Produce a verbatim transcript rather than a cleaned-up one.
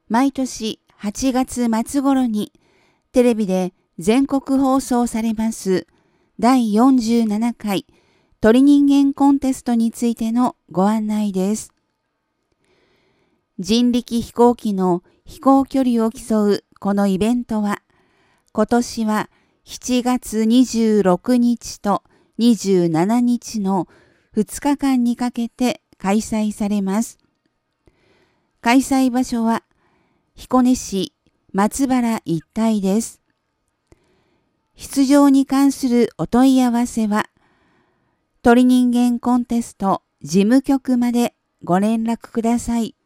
毎年はちがつ末頃にテレビで全国放送されますだいよんじゅうななかい鳥人間コンテストについてのご案内です。人力飛行機の飛行距離を競うこのイベントは、今年はしちがつにじゅうろくにちとにじゅうしちにちのふつかかんにかけて開催されます。開催場所は彦根市松原一帯です。出場に関するお問い合わせは、鳥人間コンテスト事務局までご連絡ください。